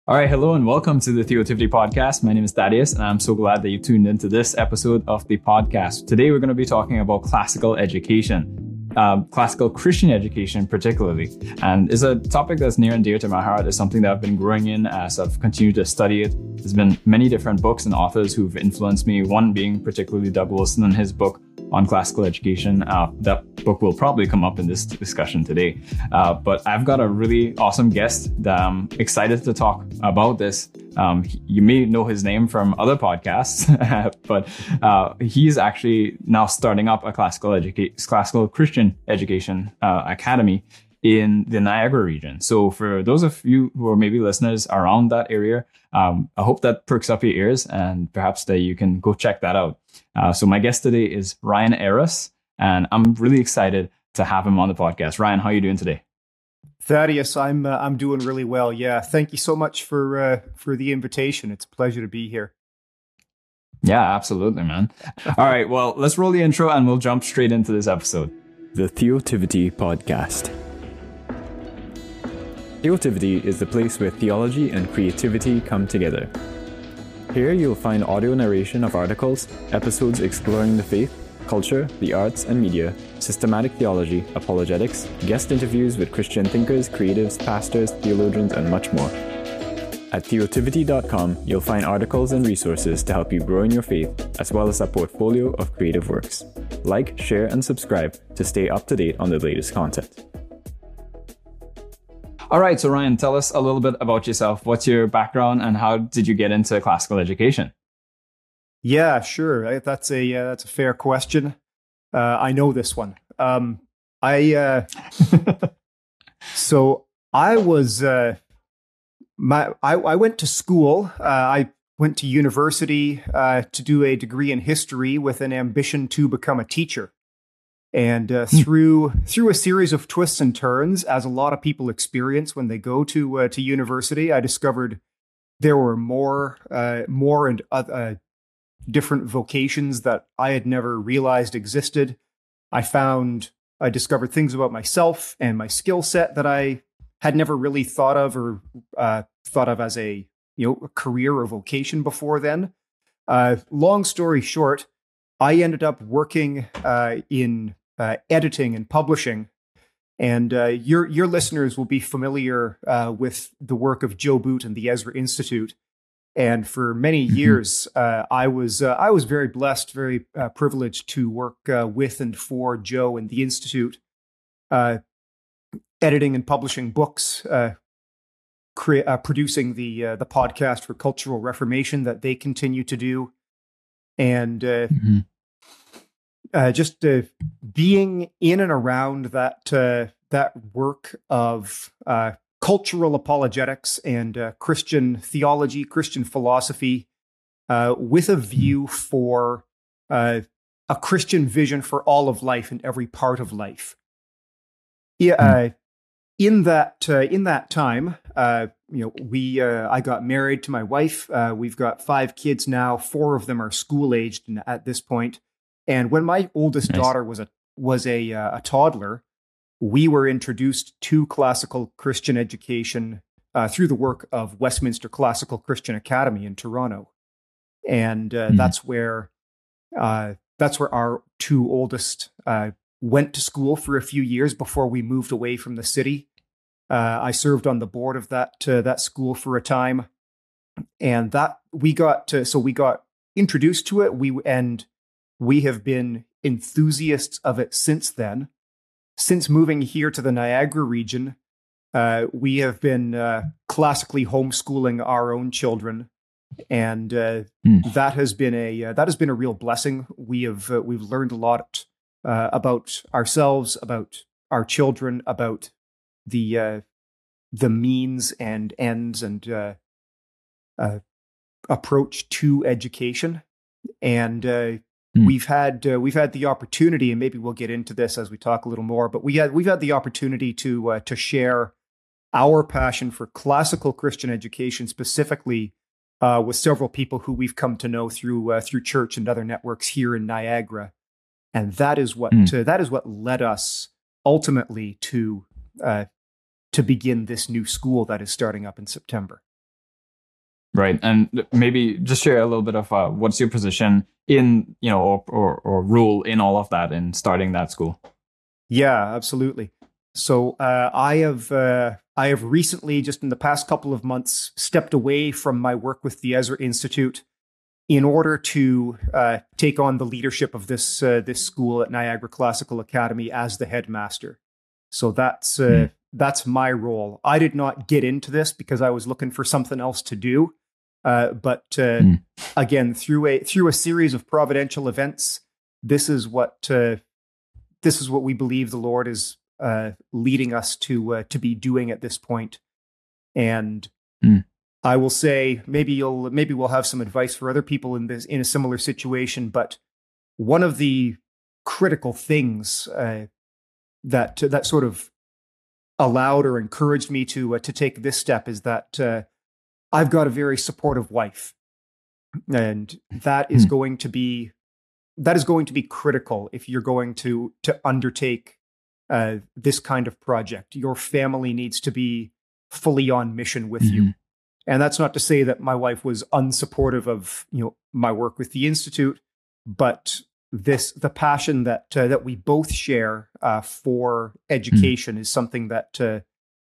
All right, hello and welcome to the Theotivity Podcast. My name is Thaddeus, and I'm so glad that you tuned into this episode of the podcast. Today, we're going to be talking about classical education, classical Christian education particularly. And it's a topic that's near and dear to my heart. It's something that I've been growing in as I've continued to study it. There's been many different books and authors who've influenced me, one being particularly Doug Wilson and his book on classical education. That book will probably come up in this discussion today. But I've got a really awesome guest that I'm excited to talk about this. You may know his name from other podcasts, but he's actually now starting up a classical Christian education academy in the Niagara region. So for those of you who are maybe listeners around that area, I hope that perks up your ears and perhaps that you can go check that out. So my guest today is Ryan Ayres, and I'm really excited to have him on the podcast. Ryan, how are you doing today? Thaddeus, I'm doing really well. Yeah, thank you so much for the invitation. It's a pleasure to be here. Yeah, absolutely, man. All right, well, let's roll the intro and we'll jump straight into this episode. The Theotivity Podcast. Theotivity is the place where theology and creativity come together. Here you'll find audio narration of articles, episodes exploring the faith, culture, the arts and media, systematic theology, apologetics, guest interviews with Christian thinkers, creatives, pastors, theologians, and much more. At theotivity.com, you'll find articles and resources to help you grow in your faith, as well as a portfolio of creative works. Like, share, and subscribe to stay up to date on the latest content. All right, so Ryan, tell us a little bit about yourself. What's your background and how did you get into classical education? Yeah, sure. That's a fair question. I know this one. So I was I went to school. I went to university to do a degree in history with an ambition to become a teacher. And through a series of twists and turns, as a lot of people experience when they go to university, I discovered there were more and different vocations that I had never realized existed. I discovered things about myself and my skill set that I had never really thought of or thought of as a career or vocation before then. Long story short, I ended up working in editing and publishing, and your listeners will be familiar with the work of Joe Boot and the Ezra Institute. And for many years, I was very blessed, very privileged to work with and for Joe and the Institute, editing and publishing books, producing the podcast for Cultural Reformation that they continue to do, and just being in and around that work of cultural apologetics and Christian theology, Christian philosophy, with a view for a Christian vision for all of life and every part of life. Yeah, in that time, I got married to my wife. We've got 5 kids now. 4 of them are school aged at this point. And when my oldest daughter was a toddler, we were introduced to classical Christian education through the work of Westminster Classical Christian Academy in Toronto, and that's where our 2 oldest went to school for a few years before we moved away from the city. I served on the board of that school for a time, and we got introduced to it. We have been enthusiasts of it since then. Since moving here to the Niagara region, we have been classically homeschooling our own children, and that has been a real blessing. We've learned a lot about ourselves, about our children, about the means and ends and approach to education, and we've had the opportunity, and maybe we'll get into this as we talk a little more, but we've had the opportunity to share our passion for classical Christian education, specifically with several people who we've come to know through church and other networks here in Niagara, and that is what led us ultimately to begin this new school that is starting up in September. Right. And maybe just share a little bit of what's your position in, or role in all of that in starting that school. Yeah, absolutely. So I have recently, just in the past couple of months, stepped away from my work with the Ezra Institute in order to take on the leadership of this school at Niagara Classical Academy as the headmaster. So that's my role. I did not get into this because I was looking for something else to do. But again, through a series of providential events, this is what we believe the Lord is leading us to be doing at this point. And I will say, maybe we'll have some advice for other people in a similar situation. But one of the critical things that sort of allowed or encouraged me to take this step is that I've got a very supportive wife, and that is going to be critical if you're going to undertake this kind of project. Your family needs to be fully on mission with you. And that's not to say that my wife was unsupportive of my work with the Institute, but the passion that we both share for education is something that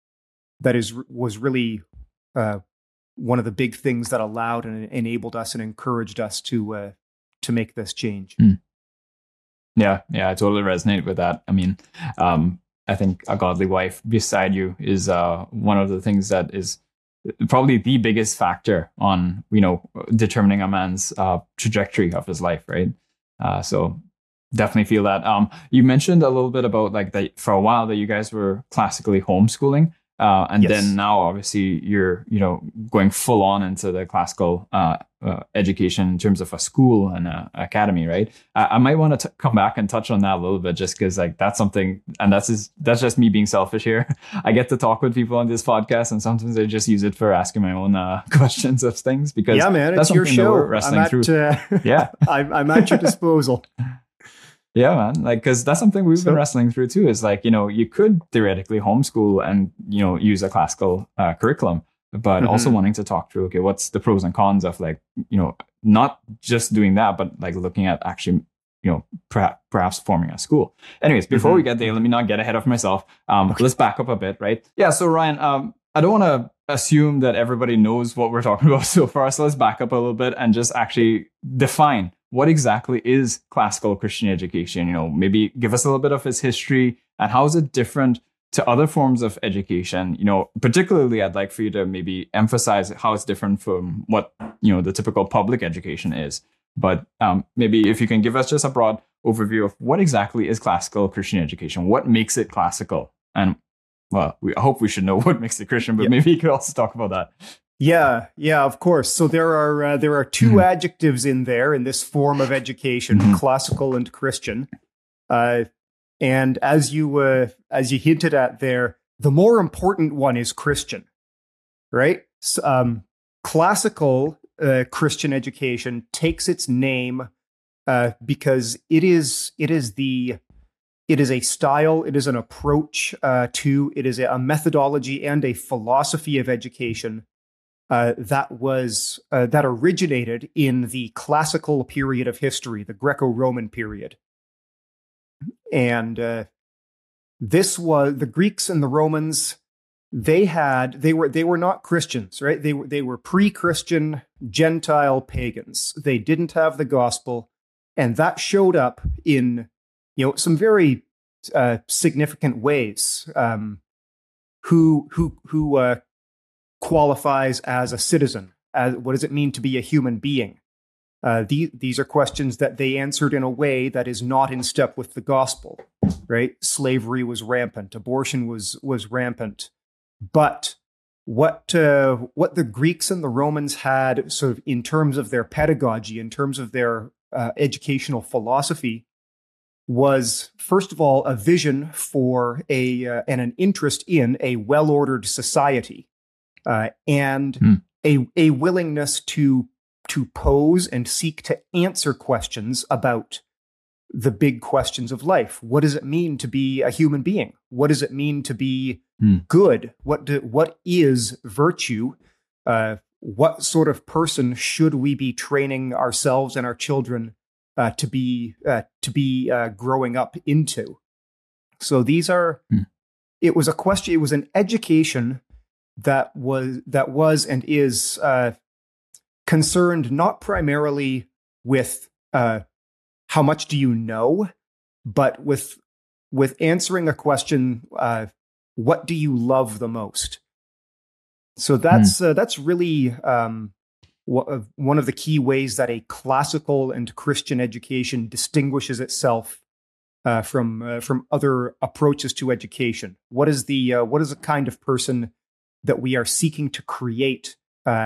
was really one of the big things that allowed and enabled us and encouraged us to make this change. Yeah, I totally resonate with that. I mean, I think a godly wife beside you is one of the things that is probably the biggest factor on determining a man's trajectory of his life, right? So definitely feel that. You mentioned a little bit about that for a while that you guys were classically homeschooling. And yes. Then now, obviously, you're going full on into the classical education in terms of a school and an academy, right? I might want to come back and touch on that a little bit, just because that's something, and that's just me being selfish here. I get to talk with people on this podcast, and sometimes I just use it for asking my own questions of things, because yeah, man, that's it's your show. We're wrestling through. Yeah, I'm at your disposal. Yeah, man. Because that's something we've been wrestling through too. Is you could theoretically homeschool and use a classical curriculum, but also wanting to talk through, okay, what's the pros and cons of not just doing that, but looking at actually perhaps forming a school. Anyways, before we get there, let me not get ahead of myself. Let's back up a bit, right? Yeah. So Ryan, I don't want to assume that everybody knows what we're talking about so far. So let's back up a little bit and just actually define what exactly is classical Christian education. Maybe give us a little bit of its history and how is it different to other forms of education. Particularly, I'd like for you to maybe emphasize how it's different from what the typical public education is. But maybe if you can give us just a broad overview of what exactly is classical Christian education, what makes it classical, and well, I hope we should know what makes it Christian, but maybe you could also talk about that. Yeah, of course. So there are two adjectives in this form of education, classical and Christian. And as you hinted at there, the more important one is Christian, right? Classical Christian education takes its name because it is a style, it is an approach it is a methodology and a philosophy of education that originated in the classical period of history, the Greco-Roman period. And this was the Greeks and the Romans. They were not Christians, right? They were pre-Christian Gentile pagans. They didn't have the gospel, and that showed up in some very significant ways. Who qualifies as a citizen? What does it mean to be a human being? These are questions that they answered in a way that is not in step with the gospel, right? Slavery was rampant, abortion was rampant, but what the Greeks and the Romans had, sort of in terms of their pedagogy, in terms of their educational philosophy, was first of all a vision for and an interest in a well-ordered society, and a willingness to pose and seek to answer questions about the big questions of life. What does it mean to be a human being? What does it mean to be good? What is virtue? what sort of person should we be training ourselves and our children to be growing up into? So these are. It was a question. It was an education that was and is concerned not primarily with how much do you know, but with answering a question: what do you love the most? So that's really one of the key ways that a classical and Christian education distinguishes itself from other approaches to education. What is the kind of person that we are seeking to create?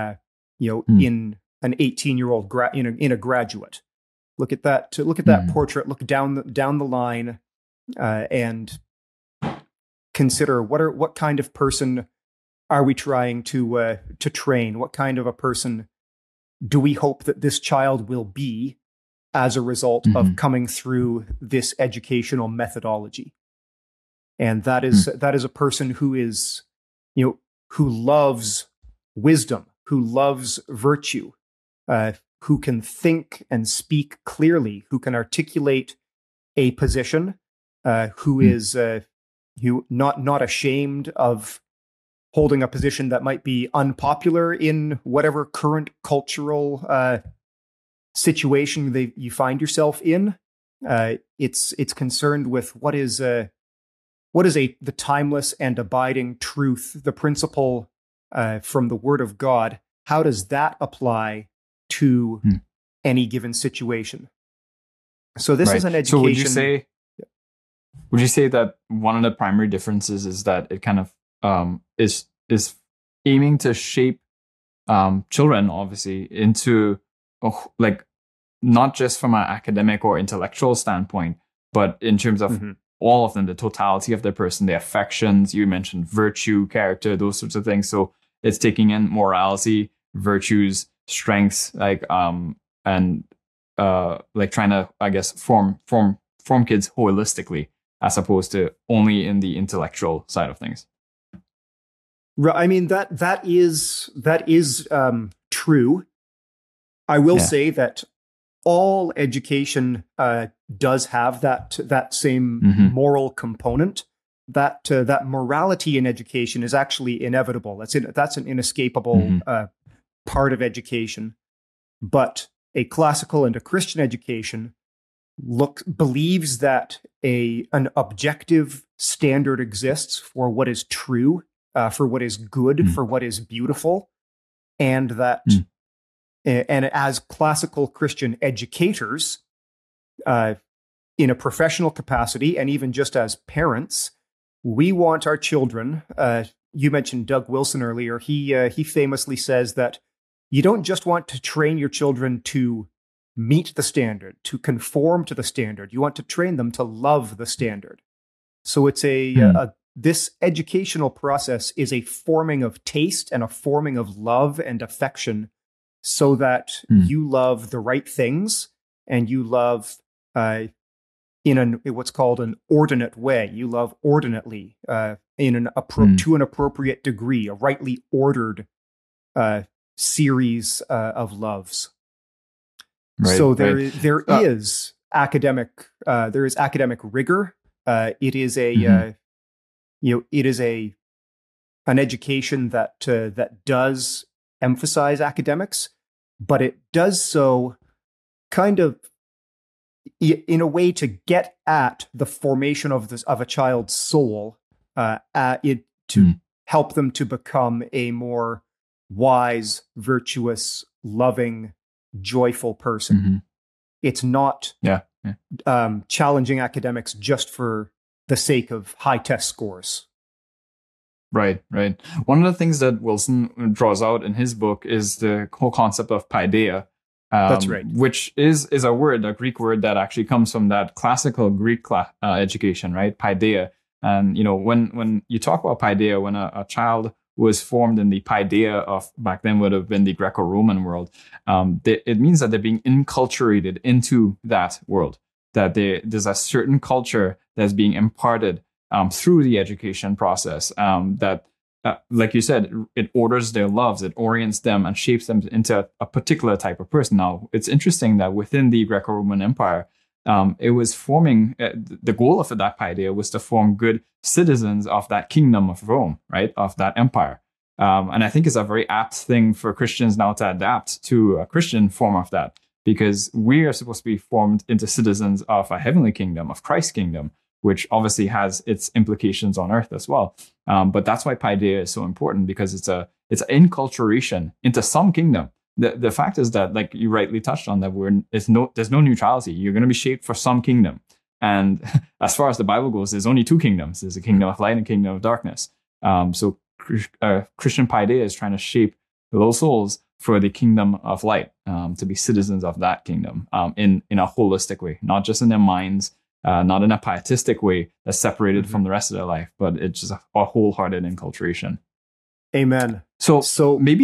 In an 18-year-old in a graduate. Look at that. To look at that portrait. Look down the line, and consider what kind of person are we trying to train? What kind of a person do we hope that this child will be as a result of coming through this educational methodology? And that is a person who is, who loves wisdom, who loves virtue, who can think and speak clearly, who can articulate a position, who is not ashamed of holding a position that might be unpopular in whatever current cultural situation you find yourself in. It's concerned with what is the timeless and abiding truth, the principle from the Word of God. How does that apply to any given situation? So this is an education. So would you say that one of the primary differences is that it kind of is aiming to shape children, obviously, into not just from an academic or intellectual standpoint, but in terms of all of them, the totality of their person, their affections. You mentioned virtue, character, those sorts of things. So it's taking in morality, virtues, strengths, and trying to, I guess, form kids holistically, as opposed to only in the intellectual side of things. I mean, that is true. I will say that all education does have that same moral component. That morality in education is actually inevitable. That's an inescapable part of education. But a classical and a Christian education believes that an objective standard exists for what is true, for what is good, for what is beautiful, and that, and as classical Christian educators, in a professional capacity, and even just as parents, we want our children. You mentioned Doug Wilson earlier. He famously says that you don't just want to train your children to meet the standard, to conform to the standard. You want to train them to love the standard. So it's this educational process is a forming of taste and a forming of love and affection, so that you love the right things, and you love in what's called an ordinate way. You love ordinately, to an appropriate degree, a rightly ordered series of loves. Right, so there is academic rigor. It is an education that does emphasize academics, but it does so kind of in a way to get at the formation of a child's soul, to help them to become a more wise, virtuous, loving, joyful person. It's not challenging academics just for the sake of high test scores. Right. One of the things that Wilson draws out in his book is the whole concept of paideia. That's right. Which is a Greek word that actually comes from that classical Greek education, right? Paideia. And, when you talk about paideia, when a child was formed in the paideia of back then would have been the Greco-Roman world, it means that they're being enculturated into that world, that there's a certain culture that's being imparted through the education process, that like you said, it orders their loves, it orients them and shapes them into a particular type of person. Now, it's interesting that within the Greco-Roman Empire, it was forming, the goal of that paideia was to form good citizens of that kingdom of Rome, right, of that empire. And I think it's a very apt thing for Christians now to adapt to a Christian form of that, because we are supposed to be formed into citizens of a heavenly kingdom, of Christ's kingdom, which obviously has its implications on earth as well. But that's why paideia is so important, because it's an enculturation into some kingdom. The fact is that, like you rightly touched on, that there's no neutrality. You're going to be shaped for some kingdom. And as far as the Bible goes, there's only two kingdoms. There's a kingdom of light and a kingdom of darkness. So Christian paideia is trying to shape little souls for the kingdom of light, to be citizens of that kingdom in a holistic way, not just in their minds, not in a pietistic way that's separated from the rest of their life, but it's just a wholehearted enculturation. Amen. So maybe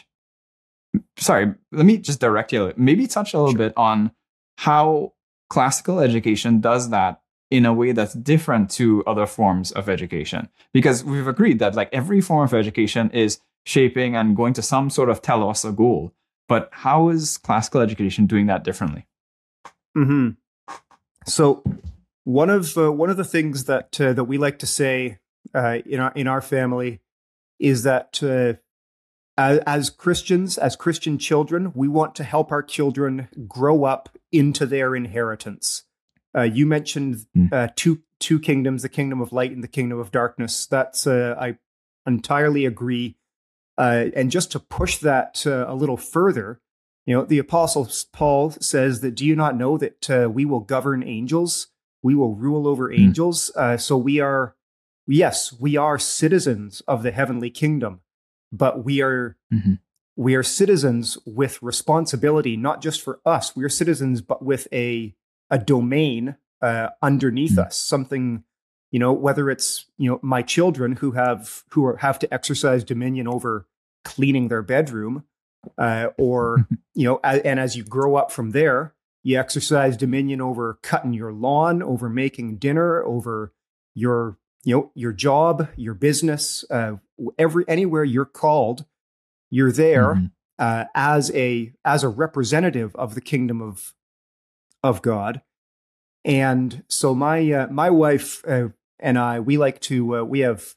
let me just direct you. Maybe touch a little bit on how classical education does that in a way that's different to other forms of education. Because we've agreed that like every form of education is shaping and going to some sort of telos, a goal. But how is classical education doing that differently? Mm-hmm. So one of the things that we like to say in our family is that as Christians, as Christian children, we want to help our children grow up into their inheritance. You mentioned two kingdoms: the kingdom of light and the kingdom of darkness. That's I entirely agree. And just to push that a little further, the Apostle Paul says that, do you not know that we will govern angels? We will rule over angels. So we are citizens of the heavenly kingdom, but we are citizens with responsibility, not just for us. We are citizens, but with a domain underneath us, something, whether it's, my children who have to exercise dominion over cleaning their bedroom, or, and as you grow up from there, you exercise dominion over cutting your lawn, over making dinner, over your job, your business, anywhere you're called, you're there as a representative of the kingdom of God. And so my wife and I, we like to we have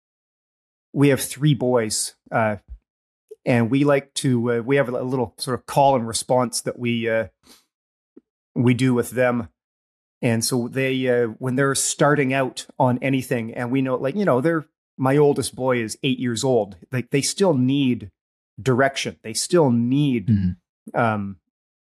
3 boys, and we like to we have a little sort of call and response that we do with them. And so they when they're starting out on anything, and we know, my oldest boy is 8 years old, like they still need direction, they still need a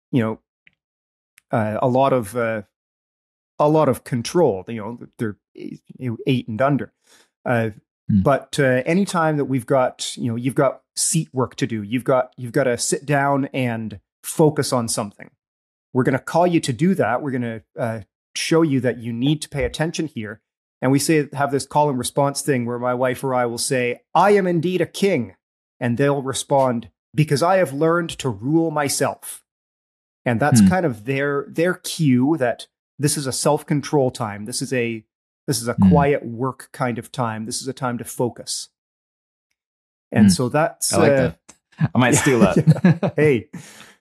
lot of control. They're 8 and under. But anytime that we've got, you've got seat work to do, you've got to sit down and focus on something. We're going to call you to do that. We're going to show you that you need to pay attention here. And we have this call and response thing where my wife or I will say, "I am indeed a king." And they'll respond, "Because I have learned to rule myself." And that's kind of their cue that this is a self-control time. This is a quiet work kind of time. This is a time to focus. And so that's... I like that. I might steal that. Hey,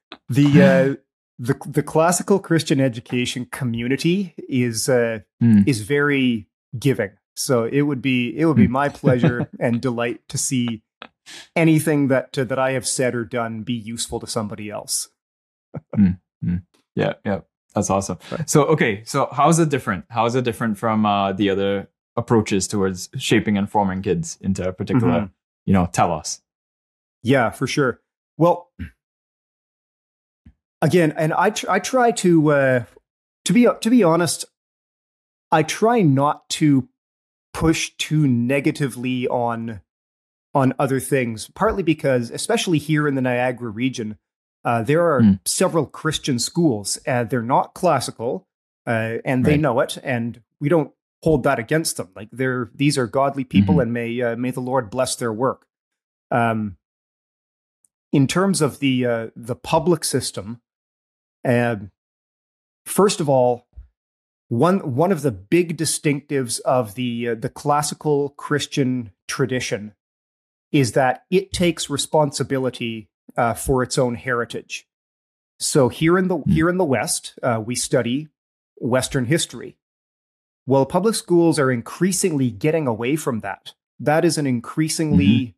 the classical Christian education community is very giving. So it would be my pleasure and delight to see anything that I have said or done be useful to somebody else. Yeah. That's awesome. So how is it different? How is it different from the other approaches towards shaping and forming kids into a particular, telos? Yeah, for sure. Well, again, and I try to be honest, I try not to push too negatively on other things, partly because, especially here in the Niagara region, there are several Christian schools. They're not classical, and they know it, and we don't hold that against them. Like these are godly people, and may the Lord bless their work. In terms of the public system, first of all, one of the big distinctives of the classical Christian tradition is that it takes responsibility for its own heritage. So here in the West, we study Western history. Well, public schools are increasingly getting away from that. That is an increasingly,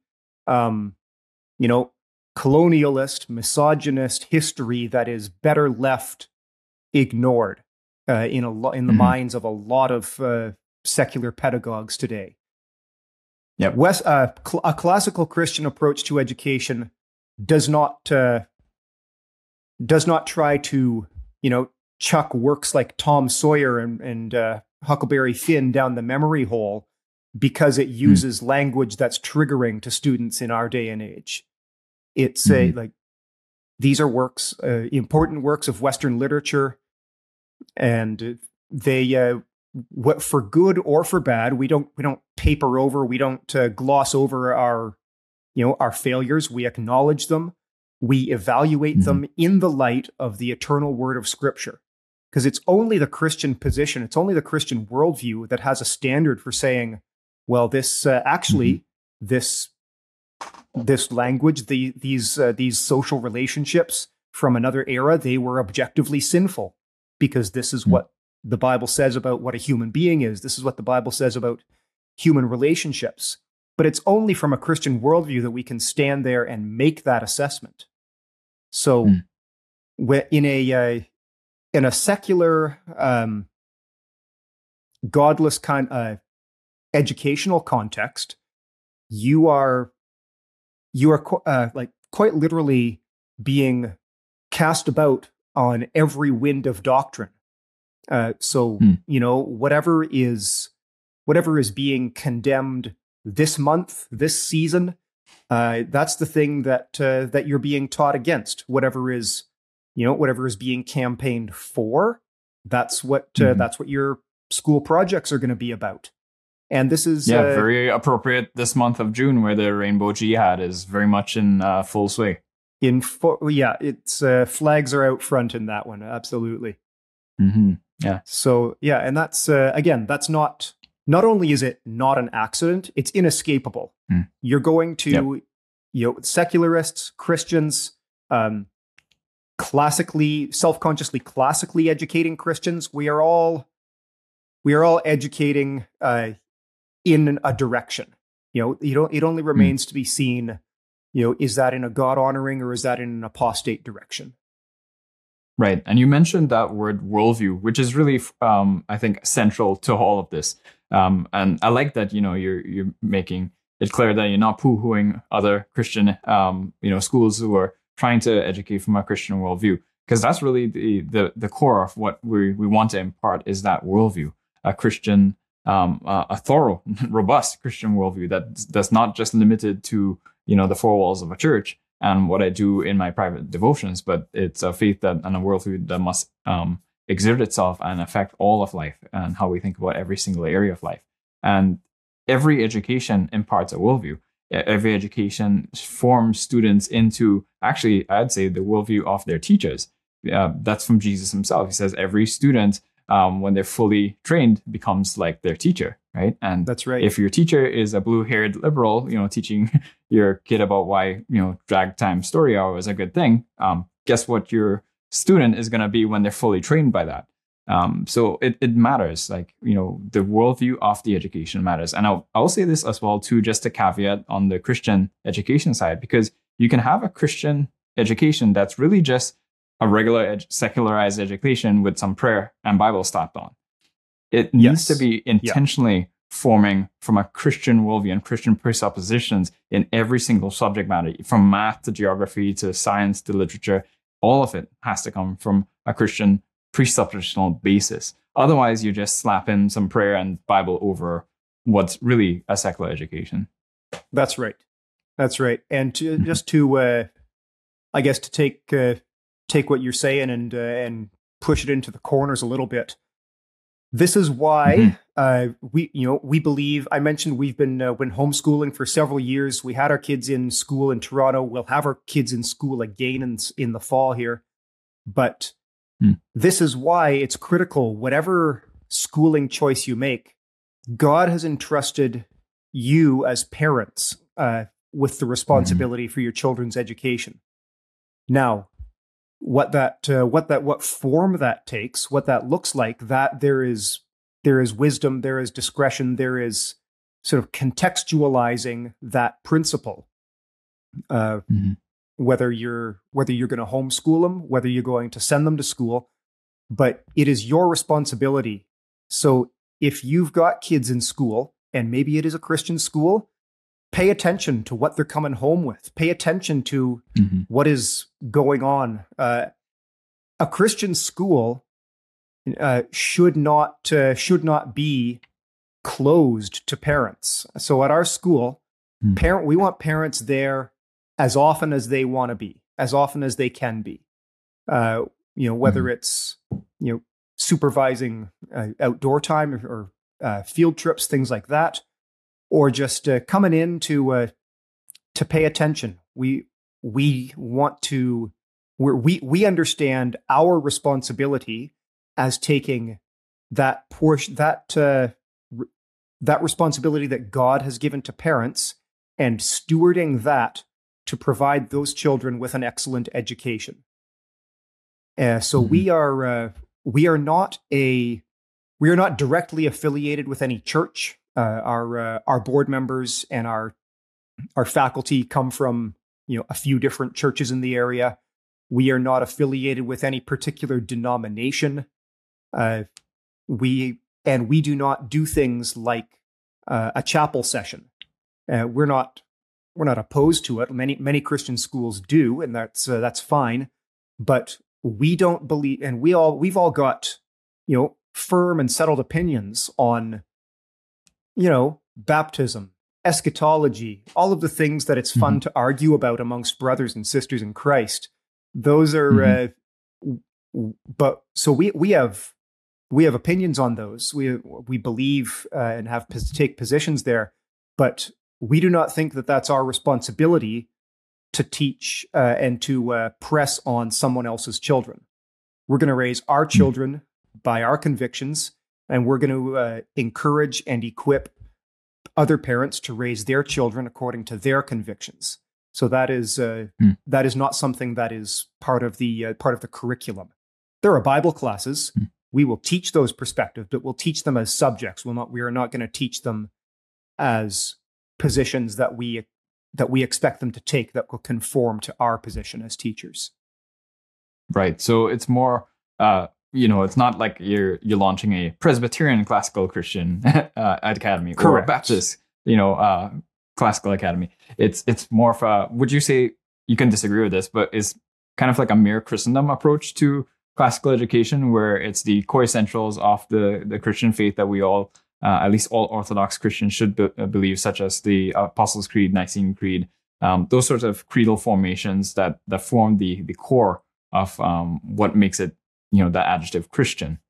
colonialist, misogynist history that is better left ignored in the minds of a lot of secular pedagogues today. Yep. A classical Christian approach to education does not try to, chuck works like Tom Sawyer and Huckleberry Finn down the memory hole because it uses language that's triggering to students in our day and age. It's these are works, important works of Western literature, and they, what for good or for bad, we don't paper over, we don't gloss over our failures. We acknowledge them. We evaluate them in the light of the eternal word of Scripture. Because it's only the Christian position, it's only the Christian worldview that has a standard for saying, well, this this language, these social relationships from another era, they were objectively sinful because this is what the Bible says about what a human being is. This is what the Bible says about human relationships. But it's only from a Christian worldview that we can stand there and make that assessment. So in a secular, godless kind educational context, you are quite literally being cast about on every wind of doctrine. Whatever is being condemned this month, this season, that's the thing that you're being taught against. Whatever is being campaigned for, that's what your school projects are going to be about. And this is very appropriate this month of June, where the Rainbow Jihad is very much in full sway. It's flags are out front in that one, absolutely. Yeah. So and that's again, that's not only is it not an accident, it's inescapable. You're going to secularists, Christians, self-consciously classically educating Christians, we are all educating in a direction. It only remains to be seen, is that in a God-honoring or is that in an apostate direction? Right. And you mentioned that word worldview, which is really, I think, central to all of this. And I like that, you're making it clear that you're not poo-hooing other Christian, schools who are trying to educate from a Christian worldview, because that's really the core of what we want to impart is that worldview, a Christian, a thorough, robust Christian worldview that's not just limited to, the four walls of a church and what I do in my private devotions, but it's a faith and a worldview that must exert itself and affect all of life and how we think about every single area of life. And every education imparts a worldview. Every education forms students into, actually, I'd say, the worldview of their teachers. That's from Jesus himself. He says every student, when they're fully trained, becomes like their teacher, right? And that's right. If your teacher is a blue-haired liberal, teaching your kid about why, drag time story hour is a good thing, guess what your student is going to be when they're fully trained by that. So it matters, the worldview of the education matters. And I'll say this as well, too, just a caveat on the Christian education side, because you can have a Christian education that's really just a regular secularized education with some prayer and Bible slapped on. It needs to be intentionally forming from a Christian worldview and Christian presuppositions in every single subject matter, from math to geography to science to literature. All of it has to come from a Christian presuppositional basis. Otherwise, you just slap in some prayer and Bible over what's really a secular education. That's right. And to take what you're saying and push it into the corners a little bit. This is why we believe. I mentioned we've been homeschooling for several years. We had our kids in school in Toronto. We'll have our kids in school again in the fall here. But this is why it's critical. Whatever schooling choice you make, God has entrusted you as parents with the responsibility for your children's education. Now, what form that takes, what that looks like, that there is wisdom, there is discretion, there is sort of contextualizing that principle. Whether you're going to homeschool them, whether you're going to send them to school, but it is your responsibility. So if you've got kids in school, and maybe it is a Christian school, pay attention to what they're coming home with. Pay attention to what is going on. A Christian school should not be closed to parents. So at our school, we want parents there as often as they want to be, as often as they can be. Whether it's supervising outdoor time or field trips, things like that, or just coming in to pay attention. We understand our responsibility as taking that portion, that responsibility that God has given to parents, and stewarding that to provide those children with an excellent education. So we are not directly affiliated with any church. Our board members and our faculty come from a few different churches in the area. We are not affiliated with any particular denomination. We do not do things like a chapel session. We're not opposed to it. Many Christian schools do, and that's fine. But we don't believe, and we've all got firm and settled opinions on baptism, eschatology, all of the things that it's fun to argue about amongst brothers and sisters in Christ. Those are, but so we have opinions on those. We believe and take positions there, but we do not think that that's our responsibility to teach and to press on someone else's children. We're going to raise our children by our convictions, and we're going to encourage and equip other parents to raise their children according to their convictions. So that is not something that is part of the curriculum. There are Bible classes. We will teach those perspectives, but we'll teach them as subjects. We are not going to teach them as positions that we expect them to take that will conform to our position as teachers. Right. So it's more, it's not like you're launching a Presbyterian classical Christian academy. Correct. Or a Baptist, classical academy. It's more of a, would you say, you can disagree with this, but it's kind of like a mere Christendom approach to classical education, where it's the core essentials of the Christian faith that we all, at least all Orthodox Christians should believe, such as the Apostles' Creed, Nicene Creed, those sorts of creedal formations that form the core of what makes it, the adjective Christian.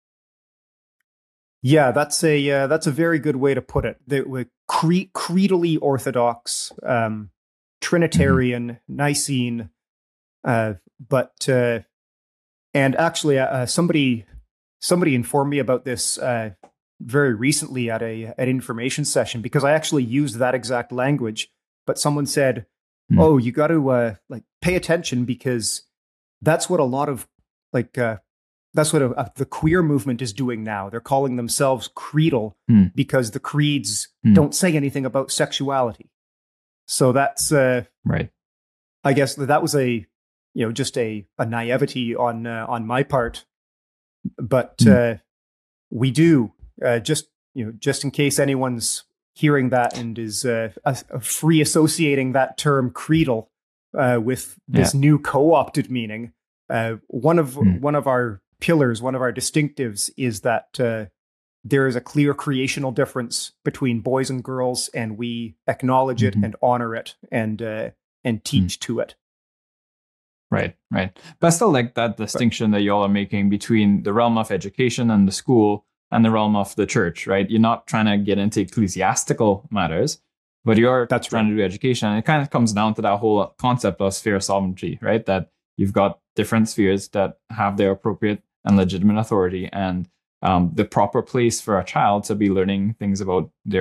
Yeah, that's a very good way to put it. We're creedally Orthodox, Trinitarian, Nicene, but and actually, somebody informed me about this very recently at an information session, because I actually used that exact language. But someone said, "Oh, you got to pay attention, because that's what a lot of that's what the queer movement is doing now. They're calling themselves creedal because the creeds don't say anything about sexuality." So that's right. I guess that was just a naivety on my part, but we do just in case anyone's hearing that and is free associating that term creedal with this new co-opted meaning. One of our pillars, one of our distinctives, is that there is a clear creational difference between boys and girls, and we acknowledge it and honor it and teach to it. Right. But I still like that distinction that y'all are making between the realm of education and the school and the realm of the church, right? You're not trying to get into ecclesiastical matters, but you're trying to do education. And it kind of comes down to that whole concept of sphere sovereignty, right? That you've got different spheres that have their appropriate and legitimate authority, and the proper place for a child to be learning things about their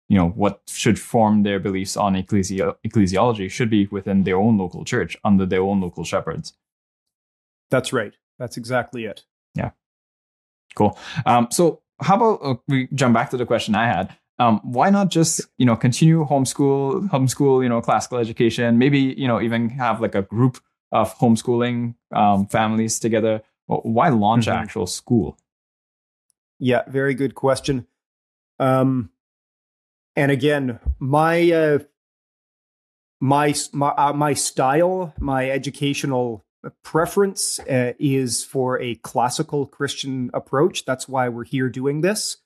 what should form their beliefs on ecclesiology should be within their own local church under their own local shepherds. That's right. That's exactly it. Yeah. Cool. So how about we jump back to the question I had? Why not just, continue homeschool, classical education, maybe, even have like a group of homeschooling families together? Why launch an actual school? Yeah, very good question. And again, my style, my educational preference is for a classical Christian approach. That's why we're here doing this.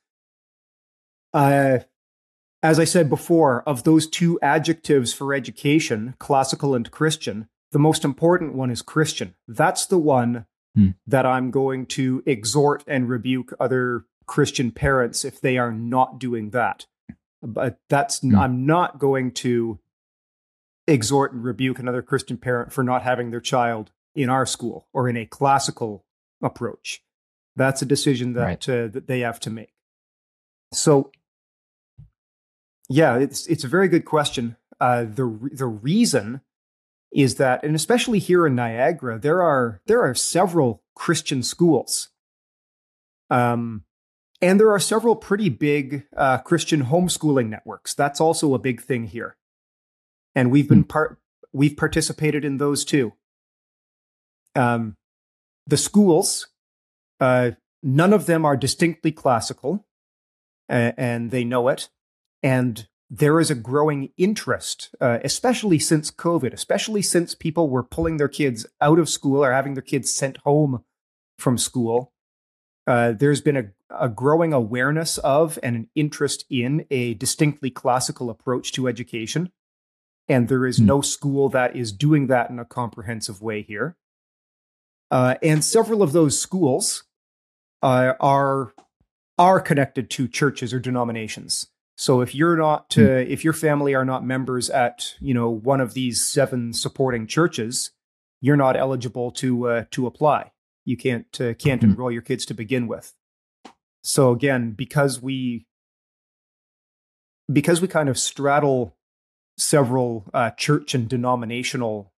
As I said before, of those two adjectives for education, classical and Christian, the most important one is Christian. That's the one that I'm going to exhort and rebuke other Christian parents if they are not doing that. But I'm not going to exhort and rebuke another Christian parent for not having their child in our school or in a classical approach. That's a decision that that they have to make. So, yeah, it's a very good question. The reason is that, and especially here in Niagara, there are several Christian schools, and there are several pretty big Christian homeschooling networks. That's also a big thing here, and we've participated in those too. The schools, none of them are distinctly classical, and they know it. And there is a growing interest, especially since COVID, especially since people were pulling their kids out of school or having their kids sent home from school. There's been a growing awareness of and an interest in a distinctly classical approach to education. And there is no school that is doing that in a comprehensive way here. And several of those schools are connected to churches or denominations. So if you're not, if your family are not members at, one of these 7 supporting churches, you're not eligible to apply. You can't enroll your kids to begin with. So again, because we kind of straddle several church and denominational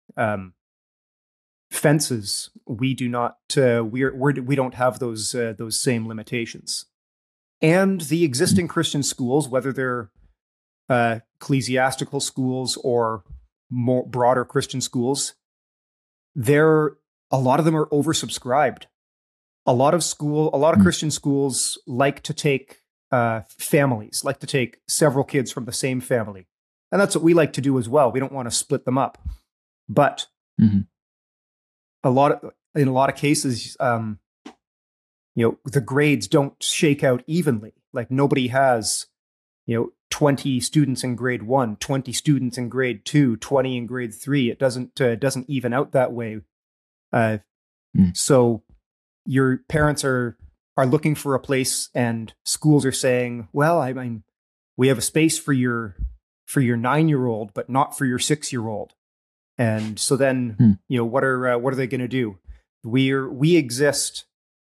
fences, we do not we don't have those same limitations. And the existing Christian schools, whether they're ecclesiastical schools or more broader Christian schools, a lot of them are oversubscribed. A lot of Christian schools like to take families, like to take several kids from the same family. And that's what we like to do as well. We don't want to split them up. But in a lot of cases, the grades don't shake out evenly. Like nobody has, 20 students in grade 1, 20 students in grade 2, 20 in grade 3. It doesn't even out that way. So your parents are looking for a place, and schools are saying, well, I mean, we have a space for your 9-year-old, but not for your 6-year-old. And so then, what are they going to do? We exist,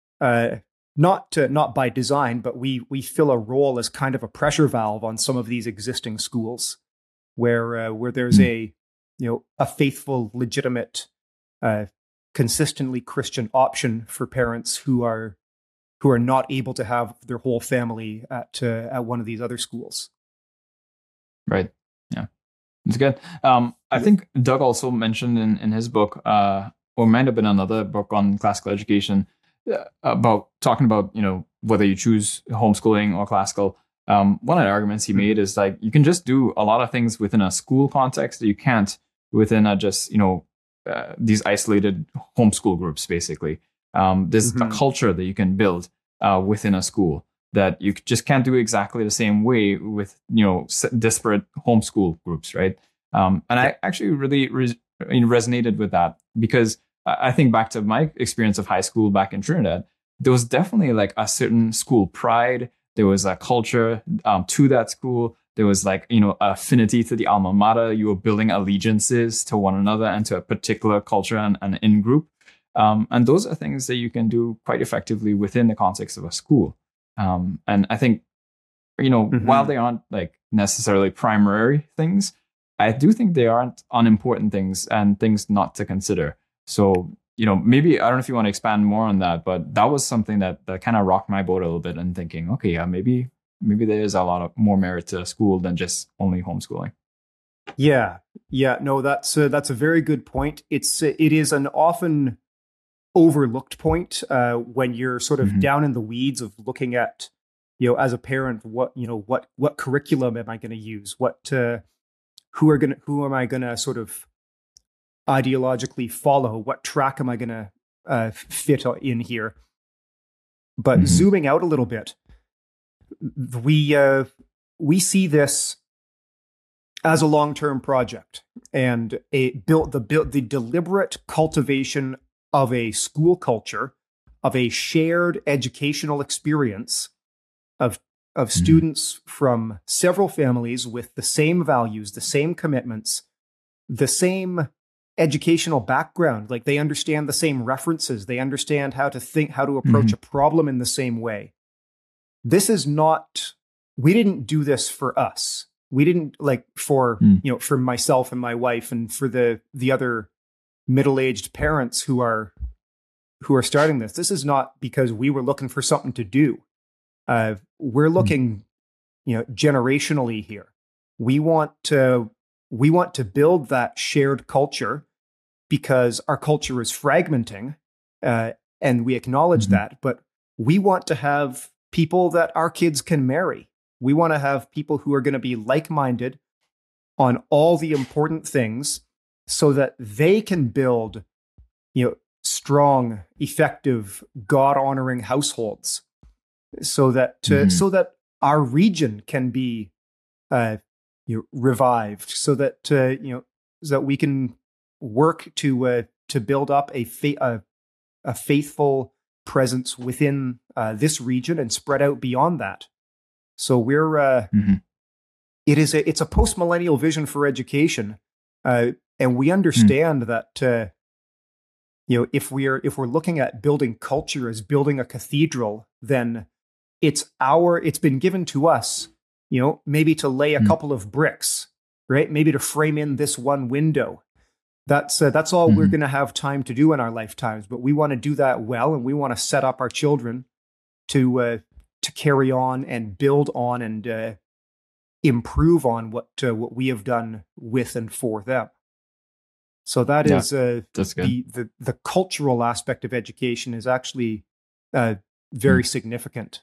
not by design, but we fill a role as kind of a pressure valve on some of these existing schools, where there's a faithful, legitimate, consistently Christian option for parents who are not able to have their whole family at one of these other schools. Right. Yeah. It's good. I think Doug also mentioned in his book, or might have been another book on classical education, about talking about, whether you choose homeschooling or classical. One of the arguments he made is like, you can just do a lot of things within a school context that you can't within these isolated homeschool groups, basically. There's a culture that you can build within a school that you just can't do exactly the same way with, disparate homeschool groups, right? And I actually really resonated with that, because I think back to my experience of high school back in Trinidad, there was definitely like a certain school pride. There was a culture to that school. There was affinity to the alma mater. You were building allegiances to one another and to a particular culture and in-group. And those are things that you can do quite effectively within the context of a school. And I think while they aren't like necessarily primary things, I do think they aren't unimportant things and things not to consider. So, maybe, I don't know if you want to expand more on that, but that was something that kind of rocked my boat a little bit and thinking, okay, yeah, maybe there is a lot of more merit to school than just only homeschooling. Yeah. No, that's a very good point. It is an often overlooked point when you're sort of down in the weeds of looking at, as a parent, what curriculum am I going to use? Who am I going to sort of ideologically follow? What track am I going to fit in here? But zooming out a little bit, we see this as a long-term project, and the deliberate cultivation of a school culture, of a shared educational experience of students from several families with the same values, the same commitments, the same educational background. Like, they understand the same references. They understand how to approach a problem in the same way. This is not, we didn't do this for us. We didn't for myself and my wife and for the other middle-aged parents who are starting this. This is not because we were looking for something to do. We're looking, generationally here. We want to build that shared culture because our culture is fragmenting, and we acknowledge that. But we want to have people that our kids can marry. We want to have people who are going to be like-minded on all the important things, so that they can build, strong, effective, God-honoring households, so that our region can be revived, so that we can work to build up a faithful presence within this region and spread out beyond that. So we're it's a post-millennial vision for education, and we understand that if we're looking at building culture as building a cathedral, then it's been given to us, maybe to lay a couple of bricks, right? Maybe to frame in this one window. That's all we're going to have time to do in our lifetimes. But we want to do that well, and we want to set up our children to carry on and build on and improve on what we have done with and for them. So that's good. The cultural aspect of education is actually very significant.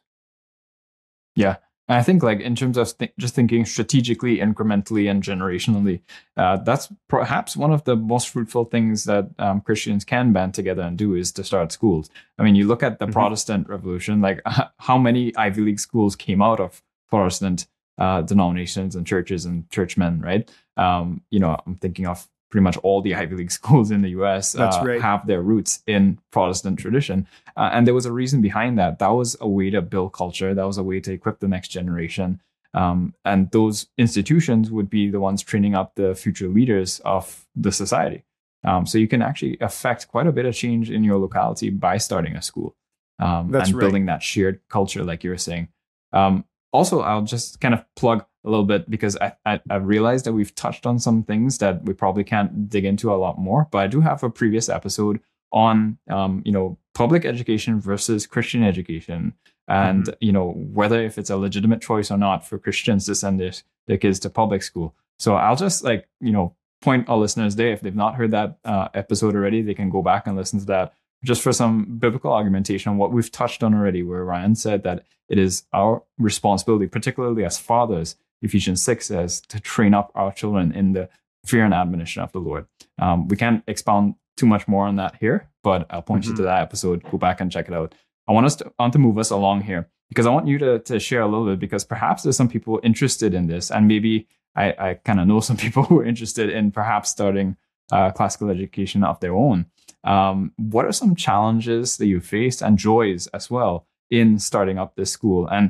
Yeah. And I think, in terms of just thinking strategically, incrementally, and generationally, that's perhaps one of the most fruitful things that Christians can band together and do, is to start schools. I mean, you look at the Protestant Revolution, how many Ivy League schools came out of Protestant denominations and churches and churchmen, right? I'm thinking of pretty much all the Ivy League schools in the US have their roots in Protestant tradition. And there was a reason behind that. That was a way to build culture. That was a way to equip the next generation. And those institutions would be the ones training up the future leaders of the society. So you can actually affect quite a bit of change in your locality by starting a school building that shared culture, like you were saying. Also, I'll just kind of plug a little bit, because I've realized that we've touched on some things that we probably can't dig into a lot more. But I do have a previous episode on, public education versus Christian education, and whether if it's a legitimate choice or not for Christians to send their kids to public school. So I'll just point our listeners there. If they've not heard that episode already, they can go back and listen to that, just for some biblical argumentation on what we've touched on already, where Ryan said that it is our responsibility, particularly as fathers, Ephesians 6 says, to train up our children in the fear and admonition of the Lord. We can't expound too much more on that here, but I'll point you to that episode. Go back and check it out. I want to move us along here, because I want you to share a little bit, because perhaps there's some people interested in this, and maybe I kind of know some people who are interested in perhaps starting classical education of their own. What are some challenges that you faced, and joys as well, in starting up this school? And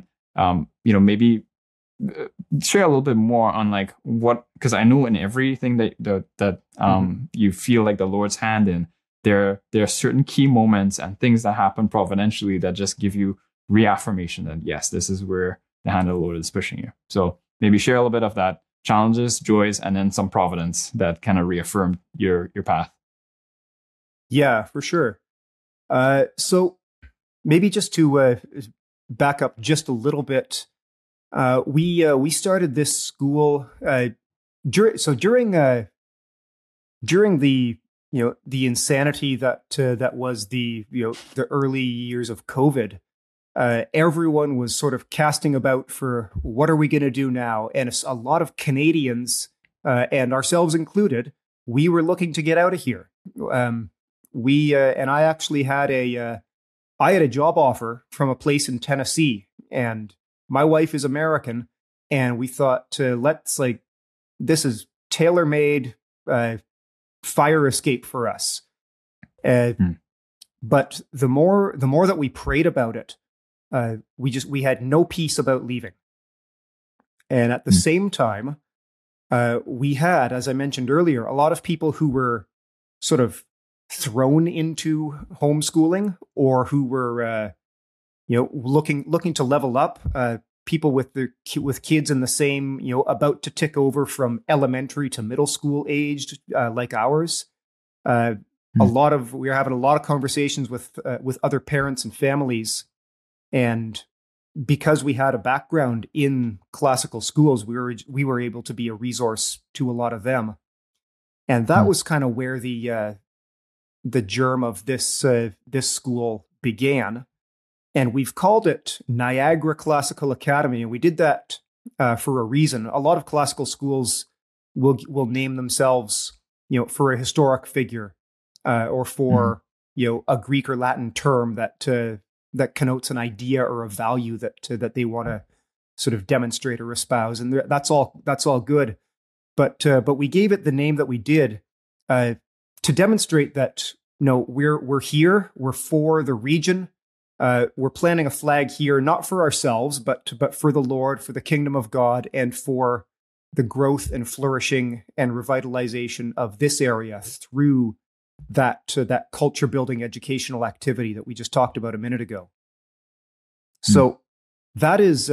maybe share a little bit more on what, because I know in everything that you feel like the Lord's hand in, there are certain key moments and things that happen providentially that just give you reaffirmation that yes, this is where the hand of the Lord is pushing you. So maybe share a little bit of that, challenges, joys, and then some providence that kind of reaffirmed your path. Yeah, for sure. So maybe just to back up just a little bit, we started this school during the the insanity that was the early years of COVID. Everyone was sort of casting about for what are we going to do now, and a lot of Canadians and ourselves included, we were looking to get out of here. And I actually had a job offer from a place in Tennessee, and my wife is American, and we thought this is tailor-made fire escape for us. But the more that we prayed about it, we had no peace about leaving. And at the same time, we had, as I mentioned earlier, a lot of people who were sort of thrown into homeschooling, or who were looking to level up. People with kids in the same about to tick over from elementary to middle school aged, like ours. We were having a lot of conversations with other parents and families, and because we had a background in classical schools, we were able to be a resource to a lot of them, and that was kind of where the germ of this school began. And we've called it Niagara Classical Academy, and we did that for a reason. A lot of classical schools will name themselves, for a historic figure, or for a Greek or Latin term that connotes an idea or a value that they want to sort of demonstrate or espouse, and that's all good. But we gave it the name that we did to demonstrate that we're here, we're for the region. We're planting a flag here, not for ourselves, but for the Lord, for the kingdom of God, and for the growth and flourishing and revitalization of this area through that culture building educational activity that we just talked about a minute ago. So that is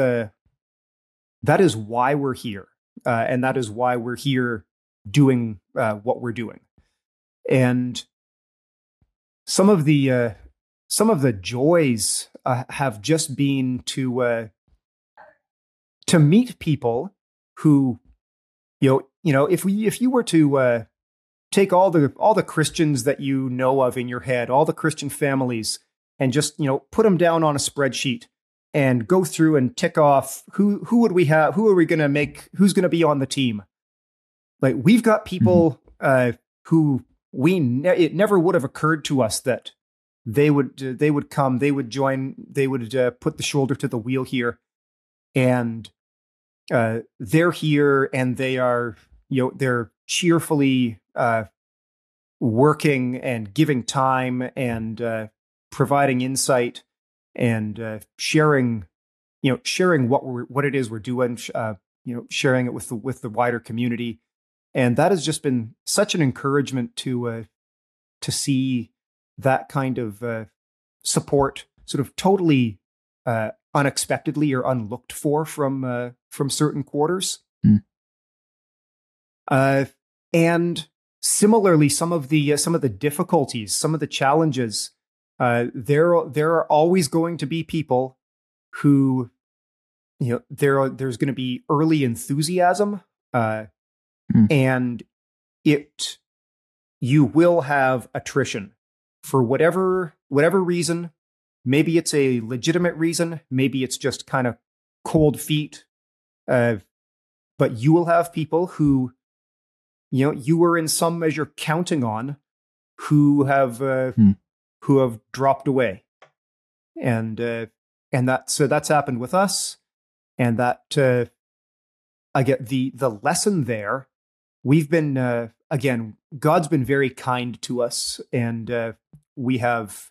why we're here, and that is why we're here doing what we're doing. And some of the joys have just been to meet people who, if you were to take all the Christians that you know of in your head, all the Christian families, and just put them down on a spreadsheet and go through and tick off who would we have, who are we going to make, who's going to be on the team. Like, we've got people who it never would have occurred to us that they would come, they would join, they would put the shoulder to the wheel here, and they're here, and they are, they're cheerfully working and giving time and providing insight and sharing what it is we're doing, sharing it with the wider community, and that has just been such an encouragement to see that kind of support sort of totally unexpectedly or unlooked for from certain quarters. And similarly, some of the difficulties, some of the challenges, there are always going to be people who, there's going to be early enthusiasm, and you will have attrition. For whatever reason, maybe it's a legitimate reason, maybe it's just kind of cold feet, but you will have people who, you were in some measure counting on, who have dropped away, and that's happened with us, and that I get the lesson there. We've been again, God's been very kind to us, and we have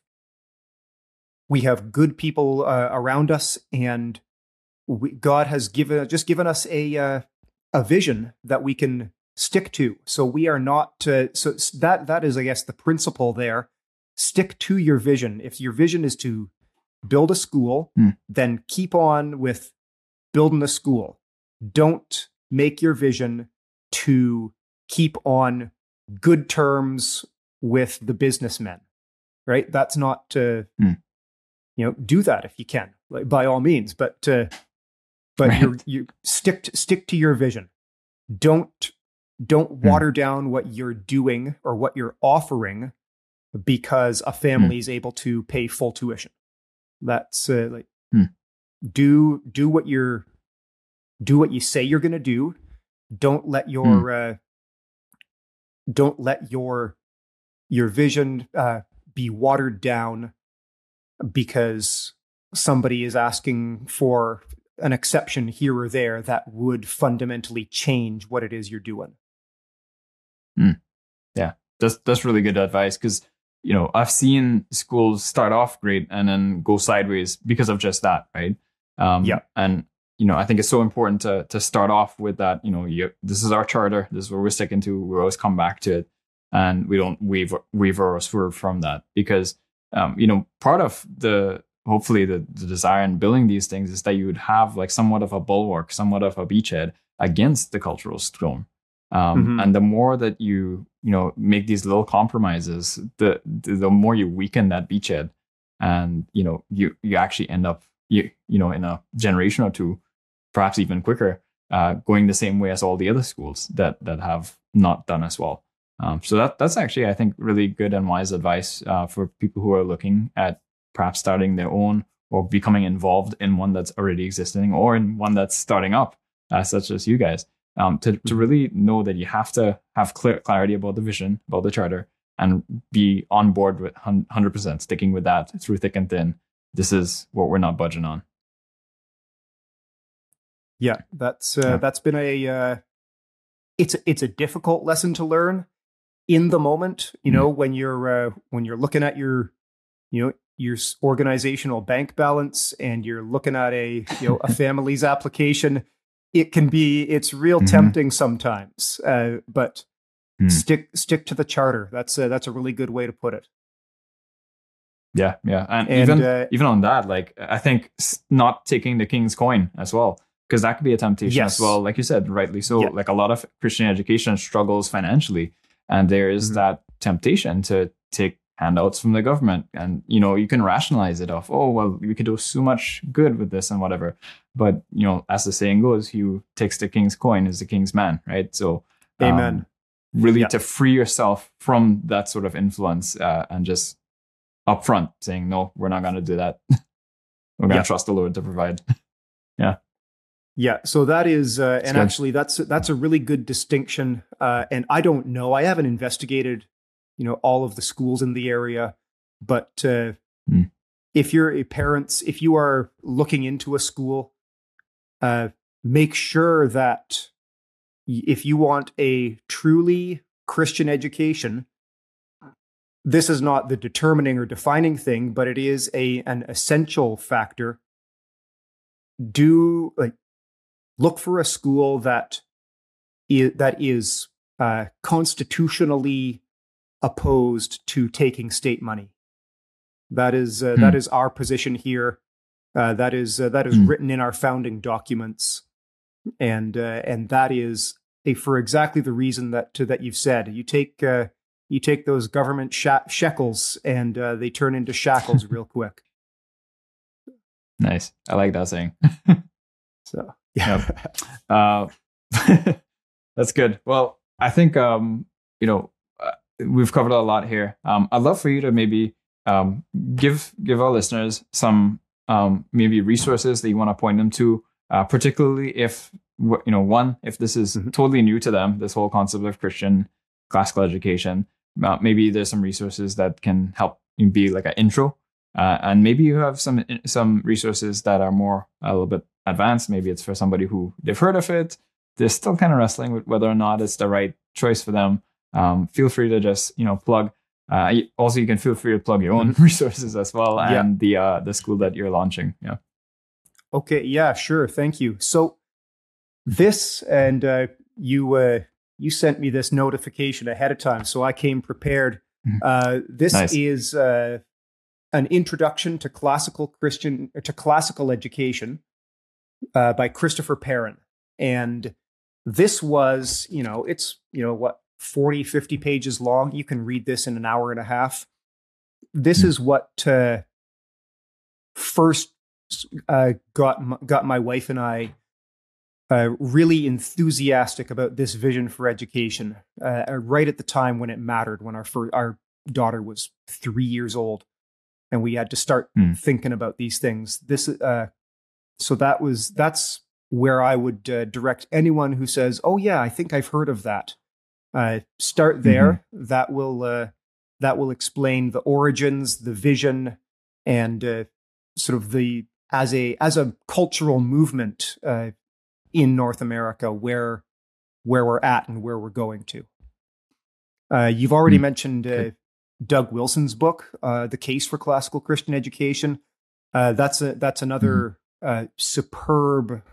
good people around us, and God has given us a vision that we can stick to. So we are not so that is, I guess, the principle there. Stick to your vision. If your vision is to build a school, then keep on with building a school, don't make your vision to keep on good terms with the businessmen, right? That's not to, do that if you can, like, by all means, but right. you stick to your vision. Don't water down what you're doing or what you're offering because a family is able to pay full tuition. That's do what you say you're going to do. Don't let your vision be watered down because somebody is asking for an exception here or there that would fundamentally change what it is you're doing. Yeah, that's really good advice, because I've seen schools start off great and then go sideways because of just that, right? And I think it's so important to start off with that. This is our charter. This is what we're sticking to. We always come back to it, and we don't waver or swerve from that, because part of hopefully the desire in building these things is that you would have like somewhat of a bulwark, somewhat of a beachhead against the cultural storm. And the more that you make these little compromises, the more you weaken that beachhead, and you actually end up in a generation or two, perhaps even quicker, going the same way as all the other schools that have not done as well. So that's actually, I think, really good and wise advice for people who are looking at perhaps starting their own or becoming involved in one that's already existing or in one that's starting up, such as you guys. To really know that you have to have clarity about the vision, about the charter, and be on board with 100%, sticking with that through thick and thin. This is what we're not budging on. Yeah, that's been it's a difficult lesson to learn in the moment. When you're looking at your organizational bank balance and you're looking at a family's application. It's real tempting sometimes, but stick to the charter. That's a really good way to put it. Yeah, and even on that, like, I think not taking the king's coin as well, because that could be a temptation as well. Like you said, rightly so. Yeah. Like, a lot of Christian education struggles financially, and there is that temptation to take handouts from the government, and you can rationalize it off, oh well, we could do so much good with this and whatever, but as the saying goes, who takes the king's coin is the king's man, right? So amen. Really to free yourself from that sort of influence, and just upfront saying, no, we're not going to do that. We're going to trust the Lord to provide. So that is and actually that's a really good distinction, and I don't know, I haven't investigated all of the schools in the area, but if you're if you are looking into a school, make sure that if you want a truly Christian education, this is not the determining or defining thing, but it is an essential factor. Look for a school that is constitutionally opposed to taking state money. That is our position here. That is written in our founding documents, and that is for exactly the reason that you've said. You take those government shekels and they turn into shackles real quick. Nice, I like that saying. So yeah, that's good. Well, I think we've covered a lot here. I'd love for you to maybe give our listeners some maybe resources that you want to point them to, particularly if if this is totally new to them, this whole concept of Christian classical education. Maybe there's some resources that can help be like an intro, and maybe you have some resources that are more a little bit advanced. Maybe it's for somebody who they've heard of it, they're still kind of wrestling with whether or not it's the right choice for them. Feel free to just plug. Also, you can feel free to plug your own resources as well, and the school that you're launching. Yeah. Okay. Yeah. Sure. Thank you. So this, and you sent me this notification ahead of time, so I came prepared. This is an introduction to classical education by Christopher Perrin. And this was, it's, 40, 50 pages long. You can read this in an hour and a half. This is what first got my wife and I really enthusiastic about this vision for education, right at the time when it mattered, when our daughter was 3 years old, and we had to start thinking about these things. So that's where I would direct anyone who says, "Oh yeah, I think I've heard of that." Start there. That will explain the origins, the vision, and sort of as a cultural movement in North America, where we're at and where we're going to. You've already mentioned Doug Wilson's book, "The Case for Classical Christian Education." That's another superb,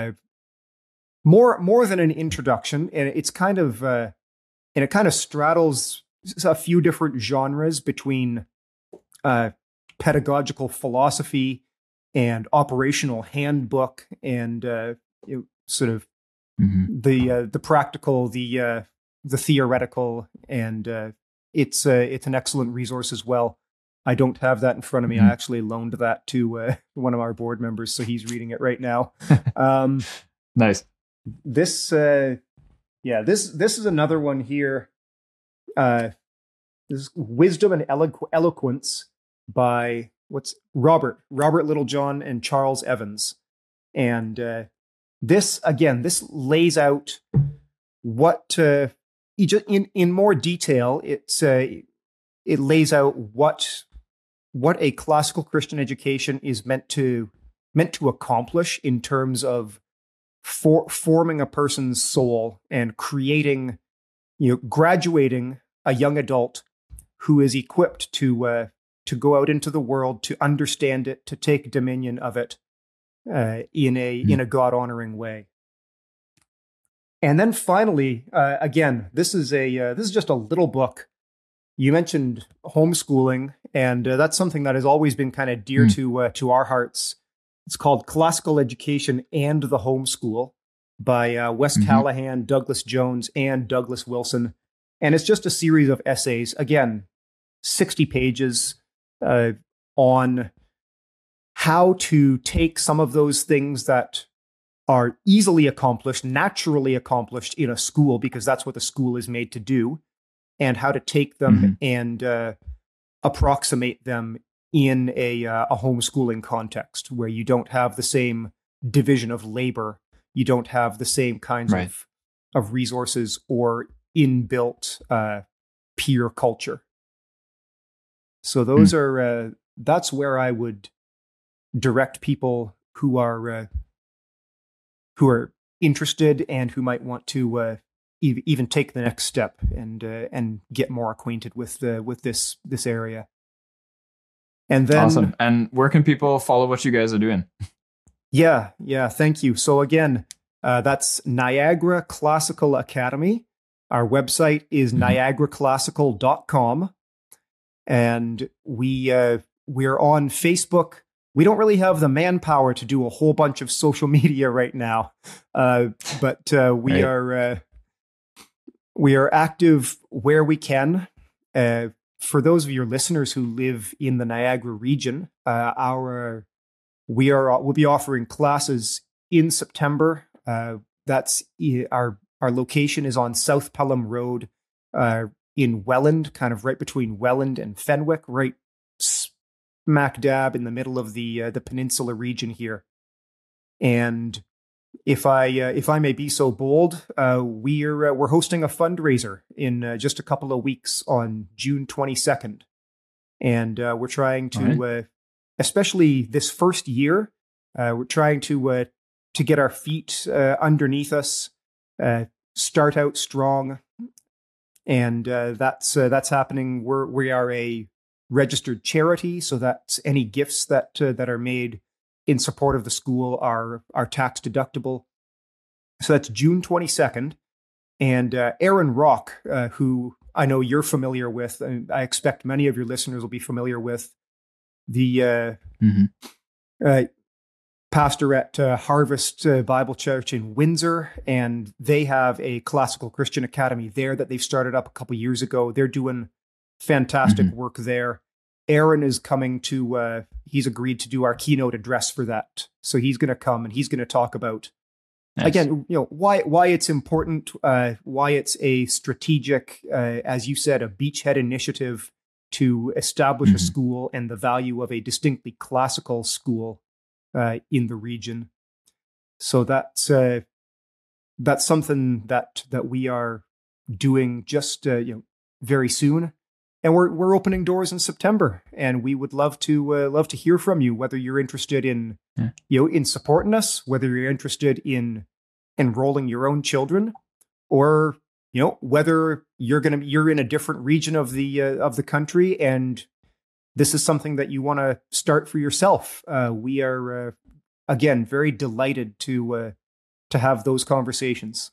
more than an introduction, and it's kind of and it kind of straddles a few different genres between pedagogical philosophy and operational handbook, and sort of the practical, the theoretical, and it's an excellent resource as well. I don't have that in front of me. I actually loaned that to one of our board members, so he's reading it right now. Nice. This is another one here. This is Wisdom and Eloquence by Robert Littlejohn and Charles Evans. And this lays out what in more detail. It lays out what a classical Christian education is meant to accomplish in terms of forming a person's soul and creating, graduating a young adult who is equipped to go out into the world, to understand it, to take dominion of it in a God-honoring way. And then finally, again, this is just a little book. You mentioned homeschooling, and that's something that has always been kind of dear to our hearts. It's called Classical Education and the Homeschool by Wes Callahan, Douglas Jones, and Douglas Wilson. And it's just a series of essays, again, 60 pages on how to take some of those things that are easily accomplished, naturally accomplished in a school, because that's what the school is made to do, and how to take them and approximate them in a homeschooling context where you don't have the same division of labor, you don't have the same kinds of resources or inbuilt peer culture. So those are that's where I would direct people who are interested and who might want to even take the next step and get more acquainted with this area. And then, awesome. And where can people follow what you guys are doing? Yeah, thank you. So again, that's Niagara Classical Academy. Our website is niagaraclassical.com, and we're on Facebook. We don't really have the manpower to do a whole bunch of social media right now, but we are active where we can. For those of your listeners who live in the Niagara region, we'll be offering classes in September. That's our location is on South Pelham Road in Welland, kind of right between Welland and Fenwick, right smack dab in the middle of the peninsula region here. And if I may be so bold, we're hosting a fundraiser in just a couple of weeks on June 22nd, and we're trying to, especially this first year, we're trying to get our feet underneath us, start out strong, and that's happening. We are a registered charity, so that's any gifts that are made in support of the school are tax deductible. So that's June 22nd. And Aaron Rock, who I know you're familiar with, and I expect many of your listeners will be familiar with, the pastor at Harvest Bible Church in Windsor, and they have a classical Christian academy there that they've started up a couple years ago. They're doing fantastic work there. Aaron is coming to, he's agreed to do our keynote address for that. So he's going to come and he's going to talk about, again, why it's important, why it's a strategic, as you said, a beachhead initiative to establish a school, and the value of a distinctly classical school in the region. So that's something that we are doing just very soon, and we're opening doors in September, and we would love to hear from you, whether you're interested in in supporting us, whether you're interested in enrolling your own children, or whether you're in a different region of the country and this is something that you want to start for yourself. We are again very delighted to have those conversations.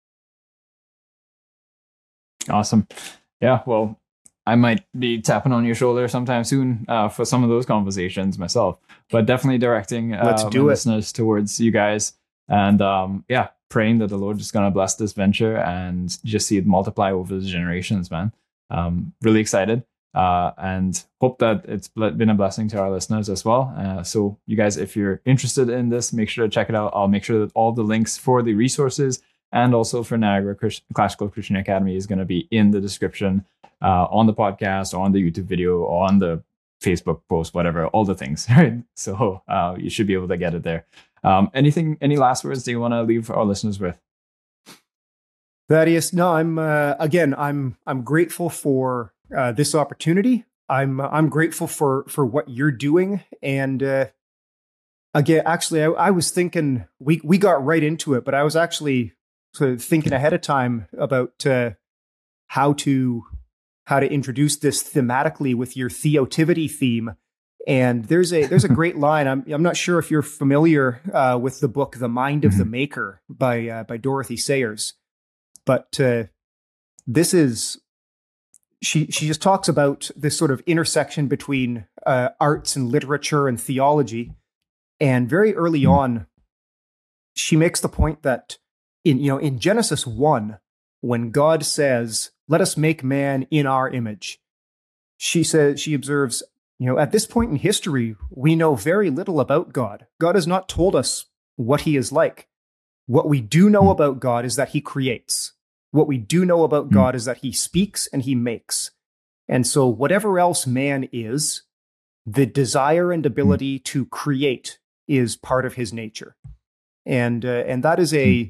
Awesome. Yeah, well, I might be tapping on your shoulder sometime soon for some of those conversations myself, but definitely directing listeners towards you guys, and praying that the Lord is going to bless this venture and just see it multiply over the generations, man. Really excited. And hope that it's been a blessing to our listeners as well. So you guys, if you're interested in this, make sure to check it out. I'll make sure that all the links for the resources and also for Niagara Classical Christian Academy is going to be in the description on the podcast, on the YouTube video, on the Facebook post, whatever, all the things, right? So you should be able to get it there. Any last words that you want to leave our listeners with? Thaddeus, no, I'm grateful for this opportunity. I'm grateful for what you're doing, and again, actually, I was thinking we got right into it, but I was actually sort of thinking ahead of time about how to introduce this thematically with your theotivity theme. And there's a great line. I'm not sure if you're familiar with the book "The Mind of the Maker" by Dorothy Sayers, but this is. She just talks about this sort of intersection between arts and literature and theology, and very early on, she makes the point that in Genesis 1, when God says, "Let us make man in our image," she observes, at this point in history, we know very little about God. God has not told us what he is like. What we do know about God is that he creates. What we do know about God is that he speaks and he makes. And so whatever else man is, the desire and ability to create is part of his nature. And that is a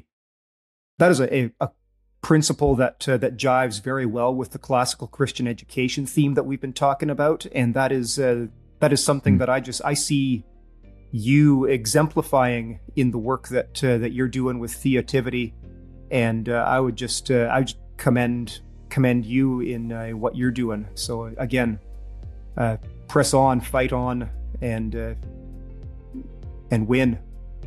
principle that jives very well with the classical Christian education theme that we've been talking about. And that is something that I see you exemplifying in the work that you're doing with theotivity. And I would just commend you in what you're doing. So again, press on, fight on, and win.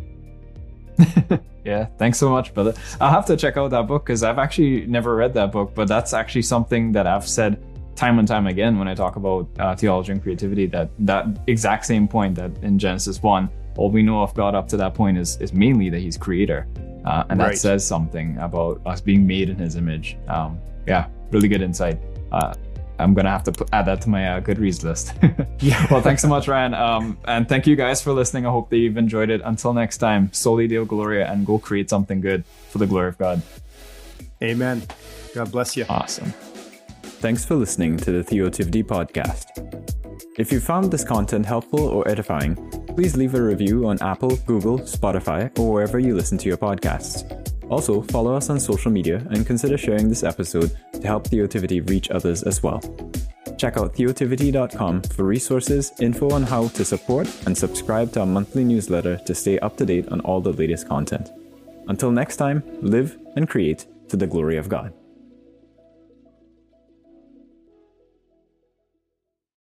Yeah, thanks so much, brother. I'll have to check out that book because I've actually never read that book, but that's actually something that I've said time and time again when I talk about theology and creativity, that exact same point, that in Genesis 1, all we know of God up to that point is mainly that he's creator. And that says something about us being made in his image. Really good insight. I'm going to have to add that to my Goodreads list. Yeah. Well, thanks so much, Ryan. And thank you guys for listening. I hope that you've enjoyed it. Until next time, Soli Deo Gloria, and go create something good for the glory of God. Amen. God bless you. Awesome. Thanks for listening to the Theotivity Podcast. If you found this content helpful or edifying, please leave a review on Apple, Google, Spotify, or wherever you listen to your podcasts. Also, follow us on social media and consider sharing this episode to help Theotivity reach others as well. Check out theotivity.com for resources, info on how to support, and subscribe to our monthly newsletter to stay up to date on all the latest content. Until next time, live and create to the glory of God.